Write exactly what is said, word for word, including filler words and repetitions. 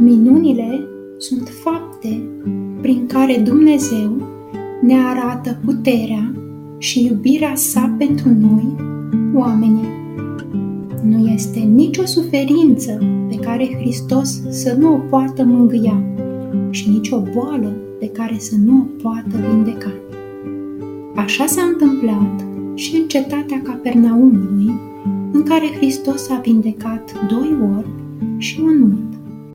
Minunile sunt fapte prin care Dumnezeu ne arată puterea și iubirea sa pentru noi, oamenii. Nu este nicio suferință pe care Hristos să nu o poată mângâia și nicio boală pe care să nu o poată vindeca. Așa s-a întâmplat și în cetatea Capernaumului, în care Hristos a vindecat doi orbi și un mut.